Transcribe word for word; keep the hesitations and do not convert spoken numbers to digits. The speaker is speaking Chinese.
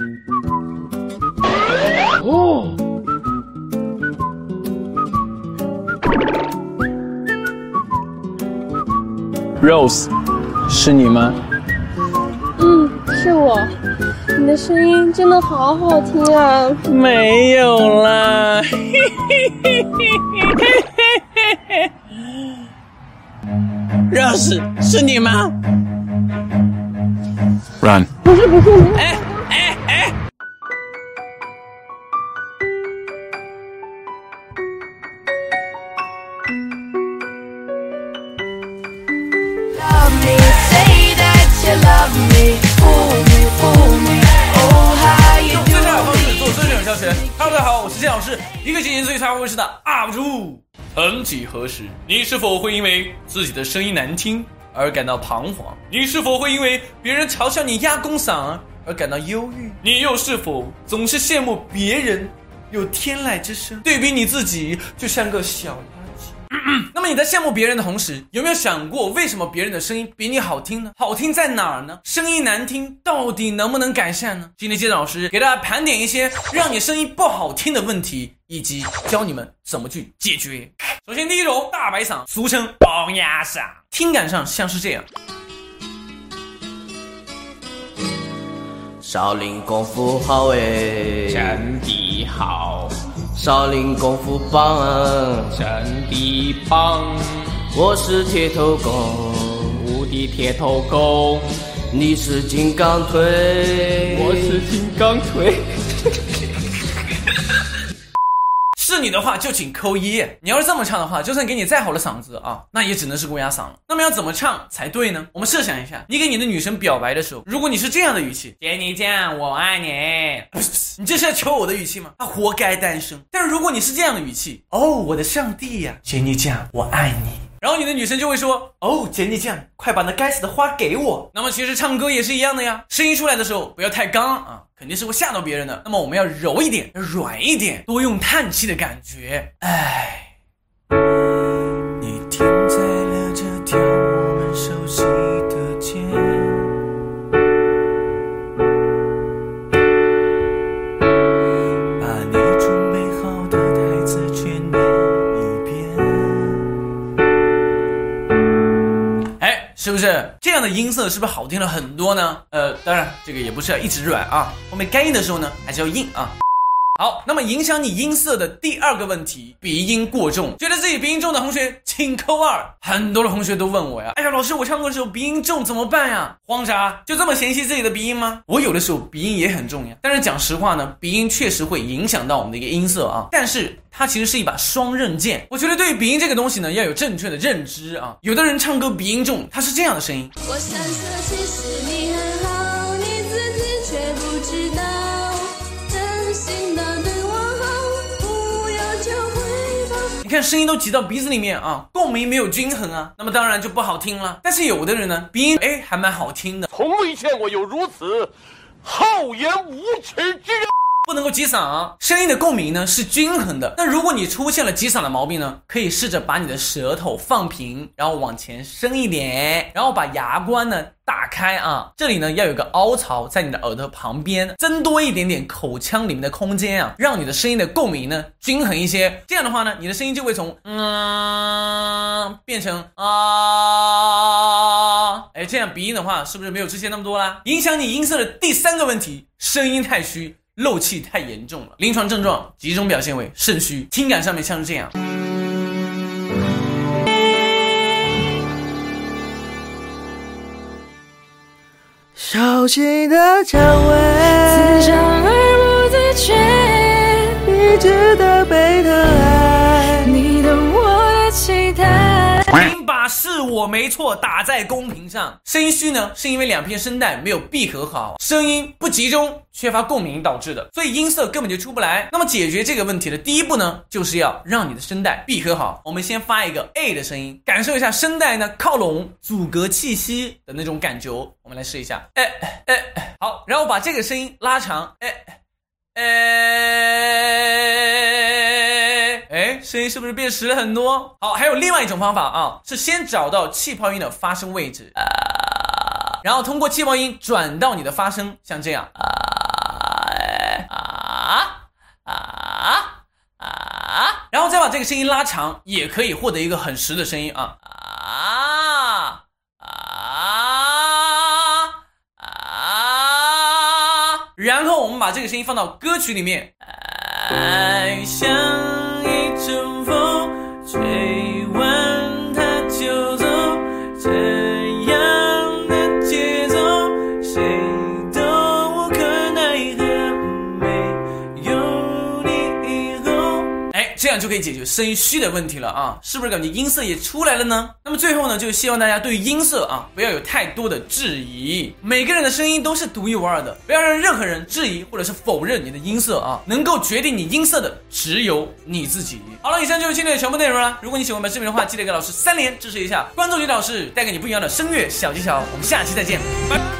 哦。Rose， 是你吗？ 嗯，是我。你的声音真的好好听啊！ 没有啦。Rose， 是你吗 ？Run。 不是不是。 哎哎哎！ 用最差的方式做真正教学。Hello， 大家好，我是谢老师，一个经营最差卫视的 U P 主。曾几何时，你是否会因为自己的声音难听而感到彷徨？你是否会因为别人嘲笑你压弓嗓而感到忧郁？你又是否总是羡慕别人有天籁之声，对比你自己就像个小垃圾？那么你在羡慕别人的同时，有没有想过为什么别人的声音比你好听呢？好听在哪儿呢？声音难听到底能不能改善呢？今天谢老师给大家盘点一些让你声音不好听的问题，以及教你们怎么去解决。首先第一种，大白嗓，俗称包压嗓，听感上像是这样。 少林功夫好诶， 真的好。 少林功夫棒啊， 真的棒。 我是铁头功， 无敌铁头功。 你是金刚腿， 我是金刚腿。 是你的话就请扣一，你要是这么唱的话，就算给你再好的嗓子啊，那也只能是公鸭嗓了。那么要怎么唱才对呢？我们设想一下，你给你的女神表白的时候，如果你是这样的语气，姐你酱我爱你，不是，你这是在求我的语气吗？他活该单身。但是如果你是这样的语气，哦，我的上帝呀，姐你酱我爱你，然后你的女神就会说，哦，姐你酱，快把那该死的花给我。那么其实唱歌也是一样的呀，声音出来的时候不要太刚啊，肯定是会吓到别人的。那么我们要柔一点，软一点，多用叹气的感觉。哎，你停在了这条我们熟悉的街，把你准备好的台词全念一遍。哎，是不是这样的音色是不是好听了很多呢？呃，当然这个也不是要一直软啊，后面该硬的时候呢还是要硬啊。好，那么影响你音色的第二个问题，鼻音过重。觉得自己鼻音重的同学请扣二。很多的同学都问我呀，哎呀老师，我唱歌的时候鼻音重怎么办呀？慌啥？就这么嫌弃自己的鼻音吗？我有的时候鼻音也很重呀，但是讲实话呢，鼻音确实会影响到我们的一个音色啊，但是它其实是一把双刃剑。我觉得对于鼻音这个东西呢，要有正确的认知啊。有的人唱歌鼻音重，他是这样的声音。 我想说其实你很好，你自己却不知道，真心的对我好，不要求回报。 你看声音都挤到鼻子里面啊，共鸣没有均衡啊，那么当然就不好听了。但是有的人呢，鼻音哎还蛮好听的， 从未见过有如此厚颜无耻之人。 不能够挤嗓啊，声音的共鸣呢是均衡的。那如果你出现了挤嗓的毛病呢，可以试着把你的舌头放平，然后往前伸一点，然后把牙关呢打开啊，这里呢要有个凹槽在你的耳朵旁边，增多一点点口腔里面的空间啊，让你的声音的共鸣呢均衡一些。这样的话呢，你的声音就会从嗯变成啊，哎，这样鼻音的话是不是没有之前那么多啦？影响你音色的第三个问题，声音太虚，漏气太严重了。临床症状集中表现为肾虚，听感上面像是这样。 小心的蔷薇， 自长而不自觉， 你值得被疼爱， 你懂我的期待。 请把是我没错打在公屏上。声音虚呢，是因为两片声带没有闭合好，声音不集中，缺乏共鸣导致的，所以音色根本就出不来。那么解决这个问题的第一步呢，就是要让你的声带闭合好。我们先发一个 A 的声音，感受一下声带呢靠拢阻隔气息的那种感觉。我们来试一下，哎哎哎，好，然后把这个声音拉长，哎哎哎，声音是不是变实了很多？好，还有另外一种方法啊，是先找到气泡音的发声位置，啊，然后通过气泡音转到你的发声，像这样，啊， 这个声音拉长，也可以获得一个很实的声音啊啊啊啊！然后我们把这个声音放到歌曲里面，爱像一阵风，吹完它就走，这样的节奏，谁都无可奈何，没有你以后。哎，这样就可以解决声音虚的问题了啊！是不是感觉音色也出来了呢？那么最后呢，就希望大家对于音色啊不要有太多的质疑，每个人的声音都是独一无二的，不要让任何人质疑或者是否认你的音色啊，能够决定你音色的只有你自己。好了，以上就是今天的全部内容了。如果你喜欢我们视频的话，记得给老师三连支持一下，关注李老师，带给你不一样的声乐小技巧。我们下期再见，拜拜。